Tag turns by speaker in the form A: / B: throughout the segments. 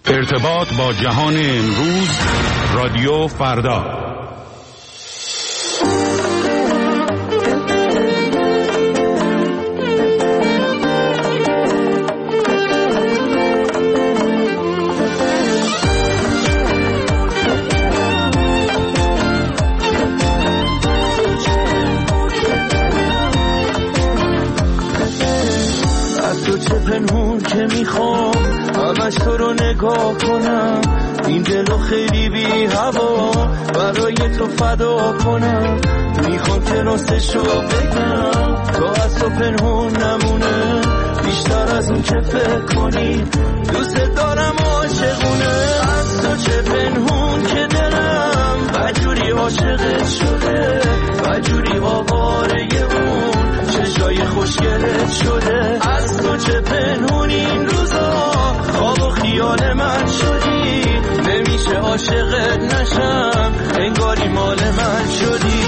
A: ارتباط با جهان امروز، رادیو فردا.
B: از تو چه پنهون که میخوام همش تو رو نگاه کنم، این دلو خیلی بی هوا برای تو فدا کنم، میخوام که راستشو بگم تو از تو پنهون نمونه، بیشتر از اون که فکر کنی دوست دارم عاشقونه. از تو چه پنهون که دلم بجوری عاشقت شده، بجوری آواره اون چشای خوشگلت شده. از تو چه پنهون این روزا خواب و خیال من شدی، نمیشه عاشقت نشم انگاری مال من شدی.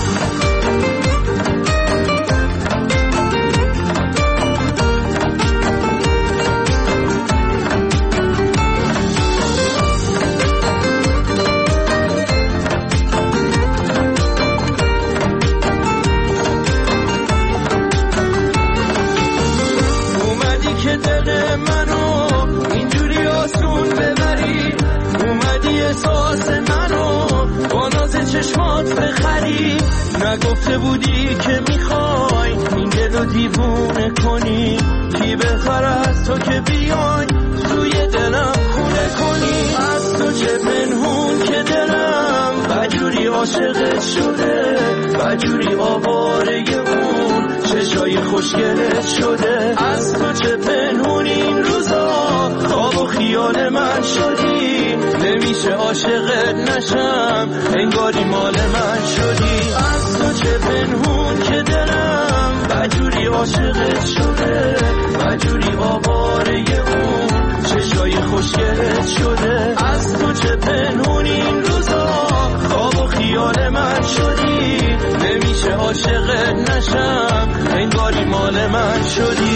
B: چشمات بخری، نگفته بودی که میخوای این دلو دیوونه کنی، کی بهتر از تو که بیای توی دلم خونه کنی. از تو چه پنهون که دلم بجوری عاشقت شده، بجوری آواره اون چشای خوشگلت شده. از تو چه پنهون این روزا خواب و خیال من شدی، نمیشه عاشقت نشم انگاری مال من شدی. از تو چه پنهون که دلم بجوری عاشقت شده، بجوری آواره اون چشای خوشگلت شده. از تو چه پنهون این روزا خواب و خیال من شدی، نمیشه عاشقت نشم انگاری مال من شدی.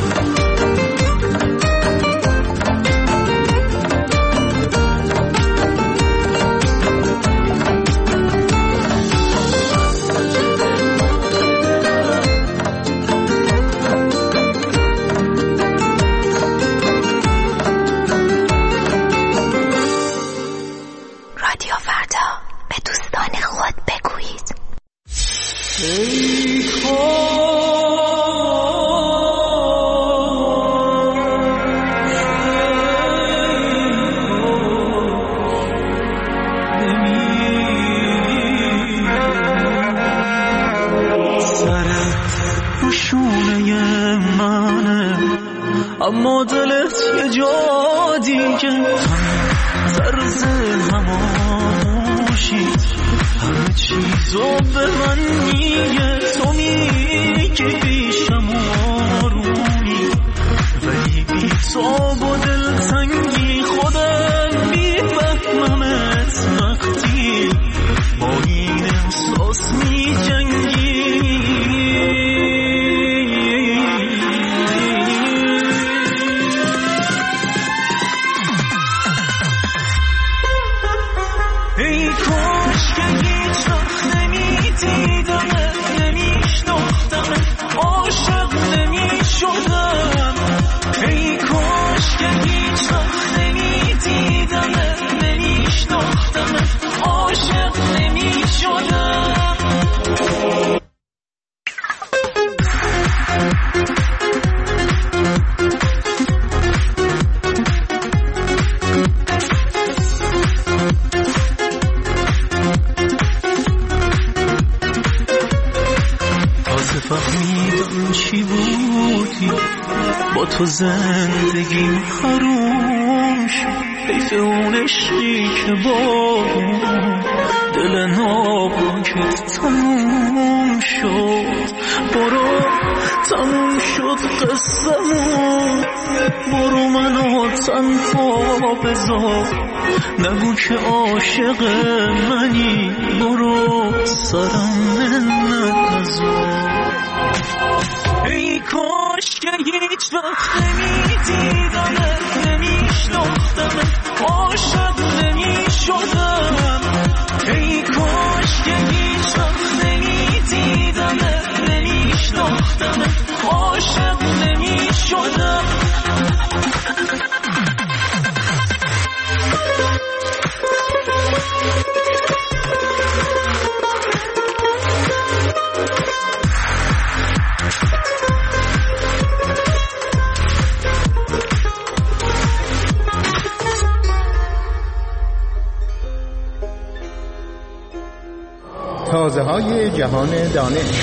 C: اما دلت یه جا دیگه طرز هماشی، همه چیزو به من میگه، تو میگی پیشم آرومی ولی بی تو با دلتنگی خودم میفهممت وقتی با این احساس میجنگی. فهمیدم چی بودی با تو زندگیم حروم شد، حیف اون عشقی که با دل ناپاکت تموم شد. برو تموم شد قصه‌مون، برو منو تنها بذار، نگو که عاشق منی، برو سرم نزار. ای کاش که هیچ وقت نمیدیدمت، نمیشناختمت،
D: تازه‌های جهان دانش.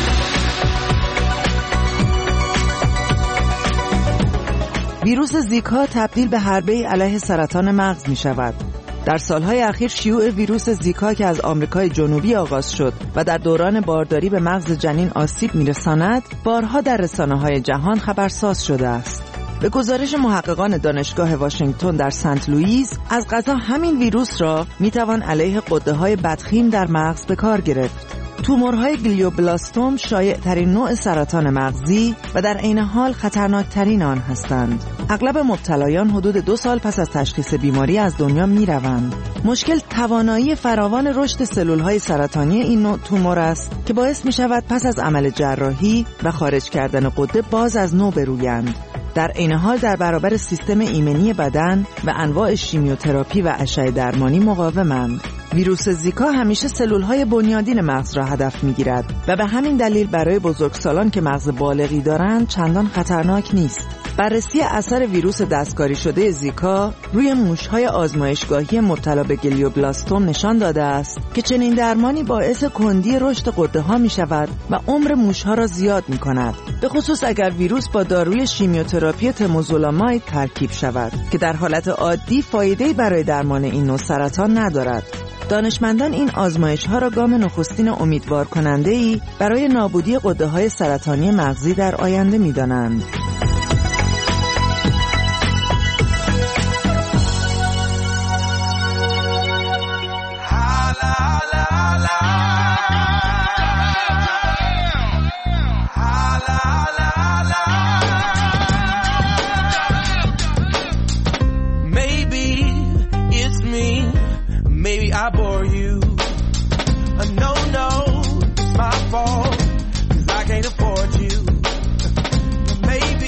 E: ویروس زیکا تبدیل به حربه‌ای علیه سرطان مغز می شود. در سالهای اخیر شیوع ویروس زیکا که از آمریکای جنوبی آغاز شد و در دوران بارداری به مغز جنین آسیب می‌رساند، بارها در رسانه‌های جهان خبرساز شده است. به گزارش محققان دانشگاه واشنگتن در سنت لوئیس، از قضا همین ویروس را می‌توان علیه غده‌های بدخیم در مغز به کار گرفت. تومورهای گلیوبلاستوم شایع‌ترین نوع سرطان مغزی و در عین حال خطرناکترین آن هستند. اغلب مبتلایان حدود 2 سال پس از تشخیص بیماری از دنیا می‌روند. مشکل توانایی فراوان رشد سلول‌های سرطانی این نوع تومور است که باعث می‌شود پس از عمل جراحی و خارج کردن غده باز از نو برویند. در عین حال در برابر سیستم ایمنی بدن و انواع شیمیوتراپی و اشعه درمانی مقاومند. ویروس زیکا همیشه سلول‌های بنیادین مغز را هدف می‌گیرد و به همین دلیل برای بزرگسالان که مغز بالغی دارند چندان خطرناک نیست. بررسی اثر ویروس دستکاری شده زیکا روی موش‌های آزمایشگاهی مبتلا به گلیوبلاستوم نشان داده است که چنین درمانی باعث کندی رشد غده‌ها می‌شود و عمر موش‌ها را زیاد می‌کند، به خصوص اگر ویروس با داروی شیمیوتراپی تموزولاماید ترکیب شود که در حالت عادی فایده‌ای برای درمان این نوع سرطان ندارد. دانشمندان این آزمایش‌ها را گام نخستین امیدوار کننده‌ای برای نابودی غده‌های سرطانی مغزی در آینده می‌دانند.
B: Maybe I bore you. No, it's my fault, 'cause I can't afford you. Maybe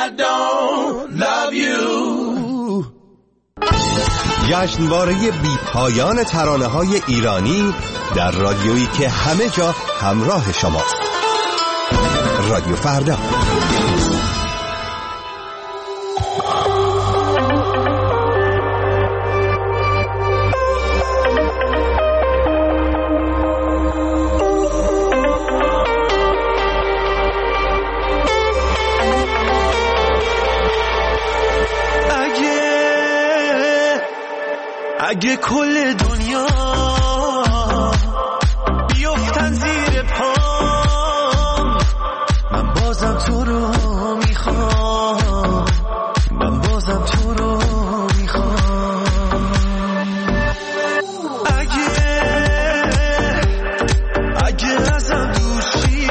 B: I don't love you.
F: جشنواره بی پایان ترانه‌های ایرانی در رادیویی که همه جا همراه شماست. رادیو فردا.
C: اگه کل دنیا بیفتن زیر پام، من بازم تو رو میخوام، من بازم تو رو میخوام. اگه ازم دوشی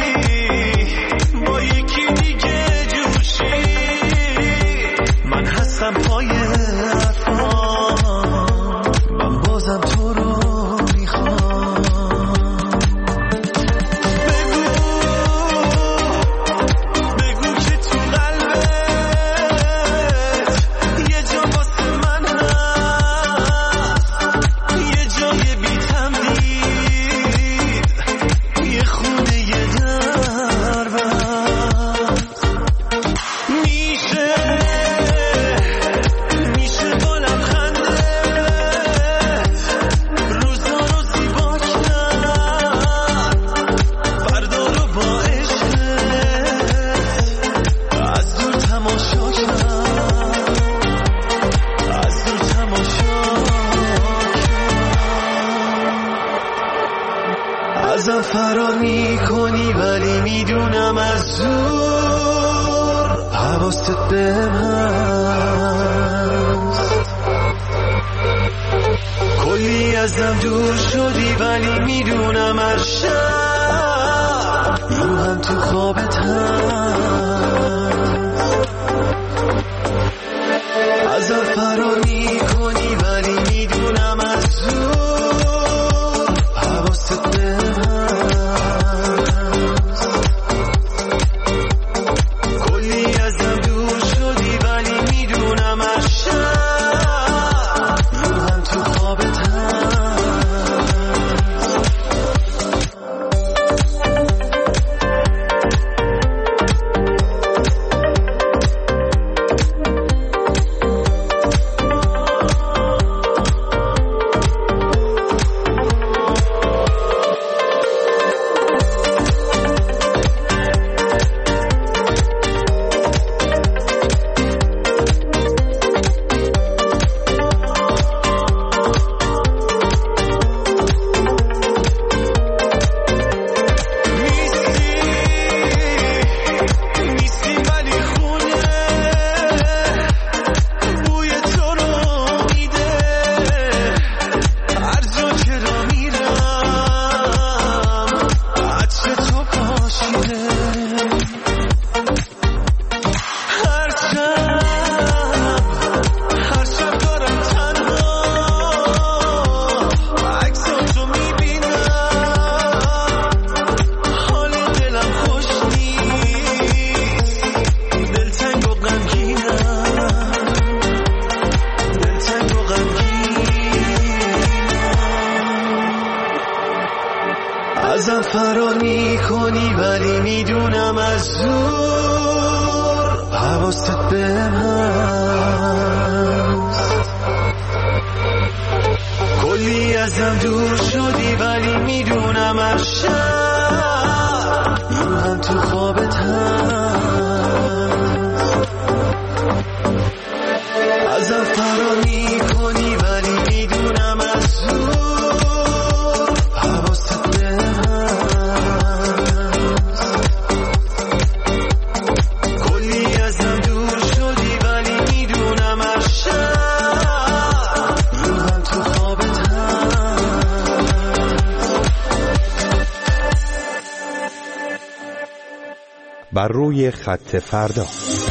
C: با یکی دیگه جوشی، من هستم پای تو رو میخوام. بگو که تو قلبت یه جا واسه من هست، یه جای بی تمدید، یه خونه یه دربست. میشه با لبخنده ازم فرار میکنی، ولی میدونم از زور حواست بهم هست. کلی ازم دور شدی، ولی میدونم از شب روحم تو خوابت هست. ازم فرار میکنی، ولی میدونم از زور حواست بهم هست. کلی ازم دور شدی، ولی میدونم از شب روحم تو خوابت هست. ازم فرار میکنی، ولی میدونم از زور حواست بهم هست. کلی ازم دور شدی، ولی میدونم از شب روحم تو خوابت هست. ازم فرار میکنی، ولی میدونم از زور حواست بهم هست. کلی ازم دور شدی، ولی میدونم از شب روحم تو خوابت هست.
F: بر روی خط فردا.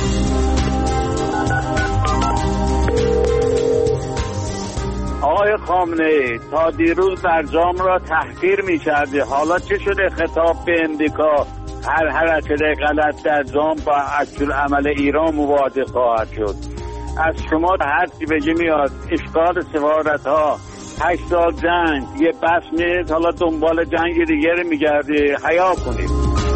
G: آقای خامنه‌ای، تا دیروز برجام را تحقیر می‌کردی، حالا چه شده خطاب به امریکا هر حرکت غلط در دام با عکس‌العمل ایران مواجه خواهد شد. از شما هر چی بگی میاد. اشغال سفارت‌ها، 8 سال جنگ، یه بس نیست، حالا دنبال جنگ دیگه رو میگردی. حیا کنید.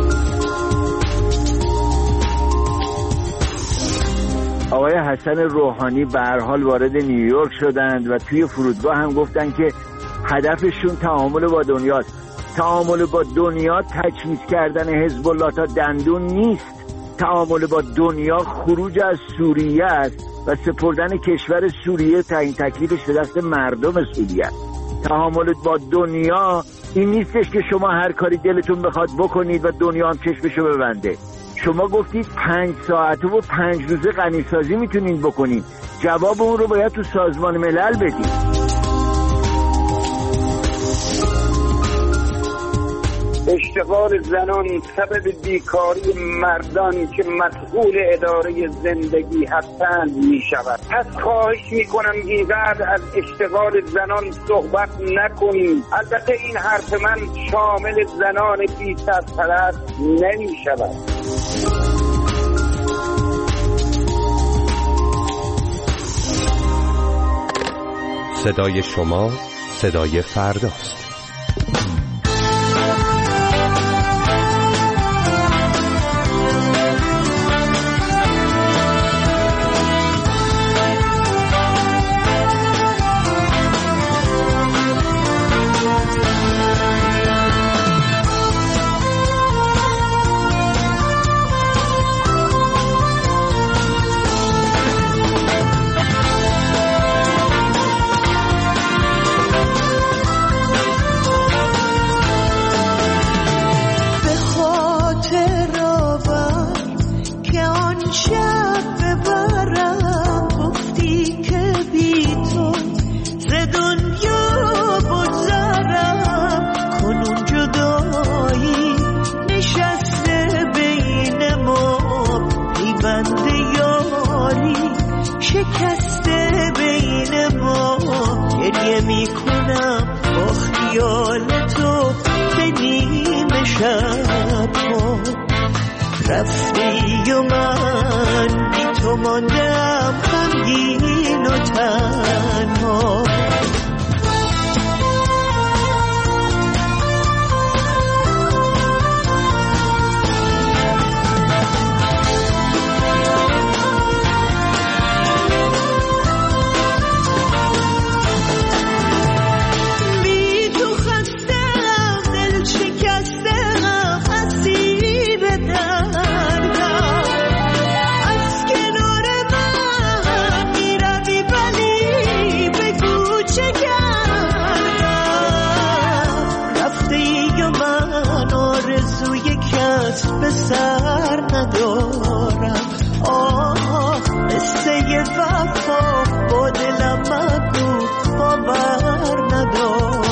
H: آقای حسن روحانی به هر حال وارد نیویورک شدند و توی فرودگاه هم گفتن که هدفشون تعامل با دنیاست. تعامل با دنیا تجهیز کردن حزب الله تا دندون نیست. تعامل با دنیا خروج از سوریه است و سپردن کشور سوریه تعیین تکلیفش به دست مردم سوریه است. تعامل با دنیا این نیستش که شما هر کاری دلتون بخواد بکنید و دنیا هم چشمشو ببنده. شما گفتید 5 ساعته و 5 روزه غنیسازی میتونید بکنید. جواب اون رو باید تو سازمان ملل بدید.
G: اشتغال زنان سبب بیکاری مردان که مسئول اداره زندگی هستند می شود. پس خواهش می کنم اینقدر از اشتغال زنان صحبت نکنیم. البته این حرف من شامل زنان بی سرپرست نمی شود.
F: صدای شما صدای فرداست.
B: رفتی و من بی تو ماندم غمگین و تنها. به سر ندارم قصه وفا با دلم مگو باور ندارم.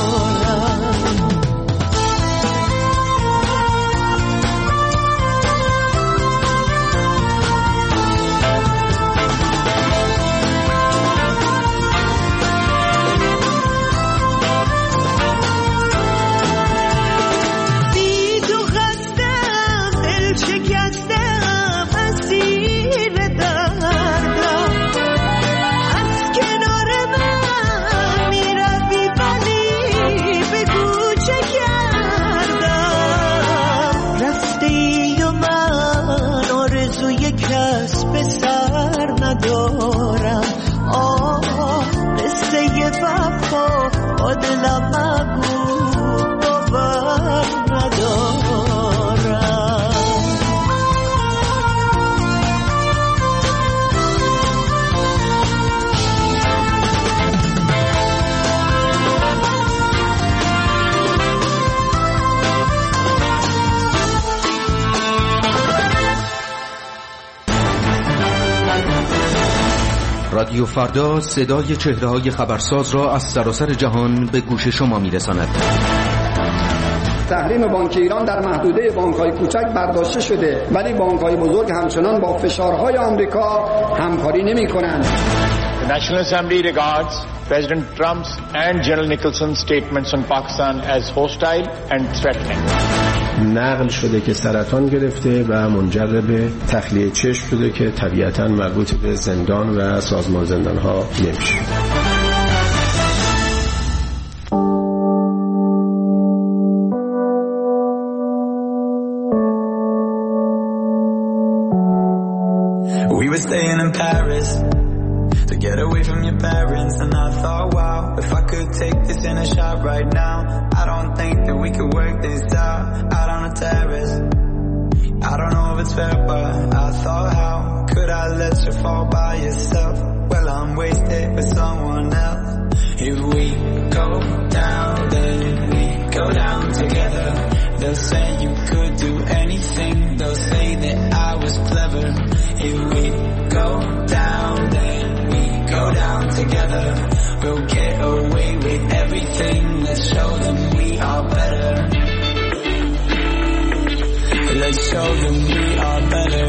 B: ندارم قصه وفا با دلم مگو باور ندارم.
A: رادیو فردا صدای چهره‌های خبرساز را از سراسر جهان به گوش شما می‌رساند.
I: تحریم بانک ایران در محدوده بانک‌های کوچک برداشته شده، ولی بانک‌های بزرگ همچنان با فشارهای آمریکا همکاری نمی‌کنند.
J: The National Assembly regards President Trump's and General Nicholson's statements on Pakistan as hostile and threatening.
K: نقل شده که سرطان گرفته و منجر به تخلیه چشم شده که طبیعتاً مربوط به زندان و سازمان زندان‌ها نمیشه.
L: We were staying in Paris to get away from your parents, and I thought, wow, if I could take this in a shot right now, I don't think that we could work this out on a terrace. I don't know if it's fair, but I thought, how could I let you fall by yourself? Well, I'm wasted with someone else. If we go down, then we go down together. They'll say you could do anything. They'll say that I was clever. If we go down, then we go down together. We'll get away with everything. Let's show them we are better. Let's show them we are better.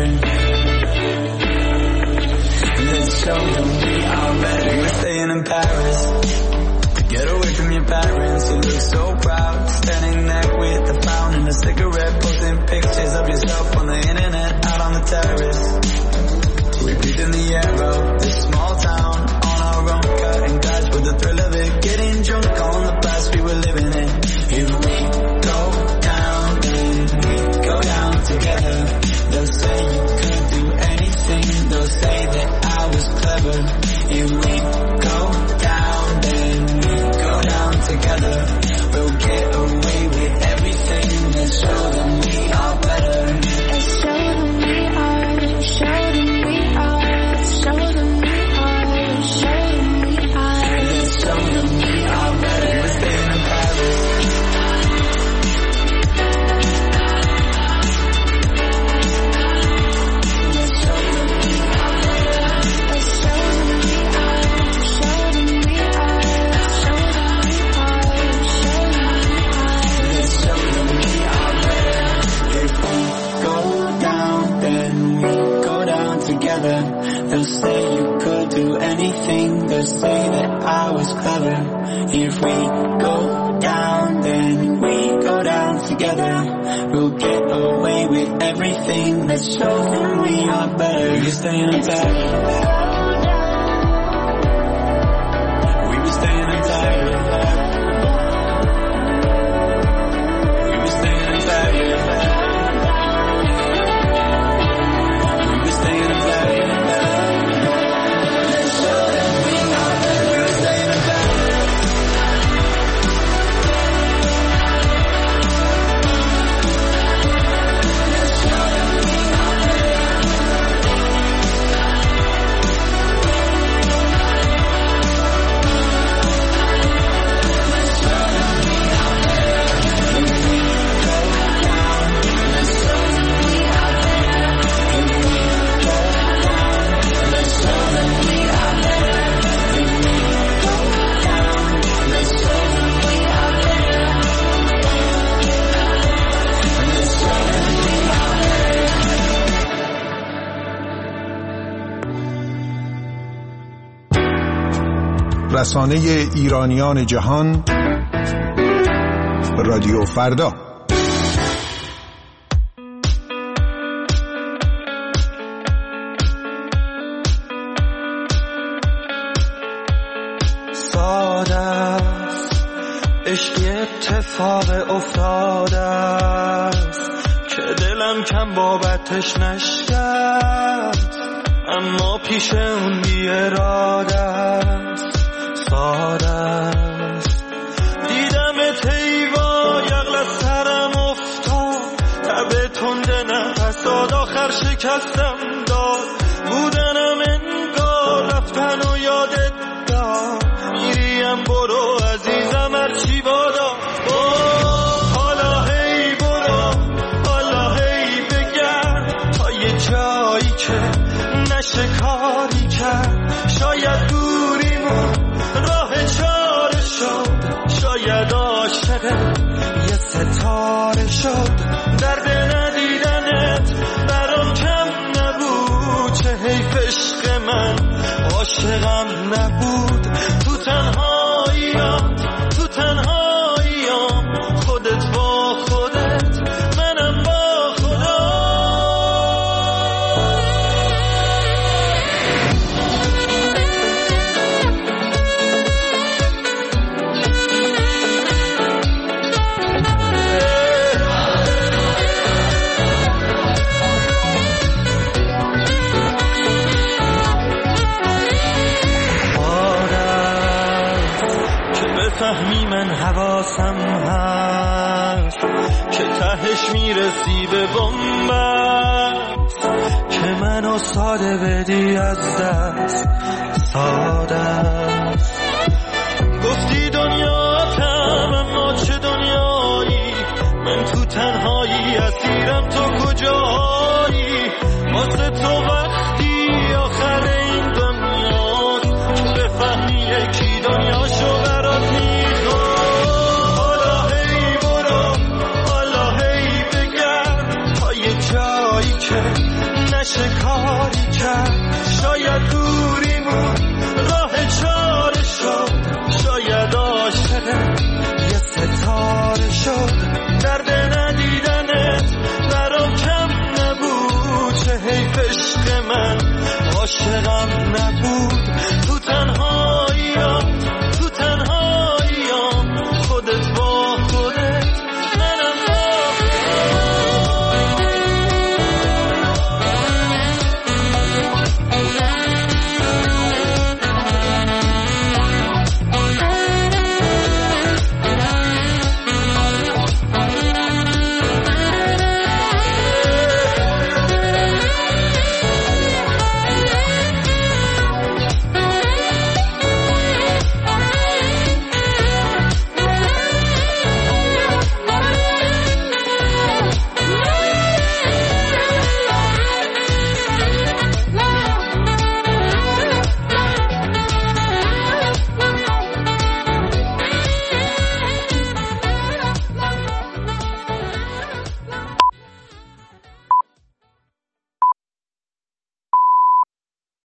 L: Let's show them we are better. We're staying in Paris to get away from your parents. You look so proud, standing there with a fountain and a cigarette, posting pictures of yourself on the internet, out on the terrace. We breathe in the air of this small town on our own, cutting glass with the thrill of it, getting drunk on the past we were living in. If we go down, then we go down together. They'll say you could do anything. They'll say that I was clever. If we go down, then we go down together. We'll get away with everything. Let's show them we are better. Let's show them we are. Show them we are. Show them we are. Show them we are. Let's show them we are better. We're staying in Paris. They'll say you could do anything. They'll say that I was clever. If we go down, then we go down together. We'll get away with everything. Let's show them we are better. You're staying in Paris. We were staying in Paris. We were staying in Paris. We were staying in Paris.
M: رسانه ایرانیان جهان، رادیو فردا.
B: ساده است عشقی اتفاق افتاده است که دلم کم بابتش نشکست، اما پیش اون بی اراده است. ساده است دیدم تیوا یغل از سرم افتاد، تب تنده نفساد آخر شکستم داد. بودنم انگار رفتن و یادت داد، میریم برو عزیزم هرچی بادا. حالا هی برو، حالا هی بگرد تا یه جایی که نشه کاری کرد. شاید دوریمون راه چاره شد، شاید عاشق یه ستاره شد. درد ندیدنت برام کم نبود، چه حیف عشق من عاشقم نبود. تو تنهاییام خودت با خودت احساسم هست که تهش میرسی به بنبست که منو ساده بدی از دست ساده است. گفتی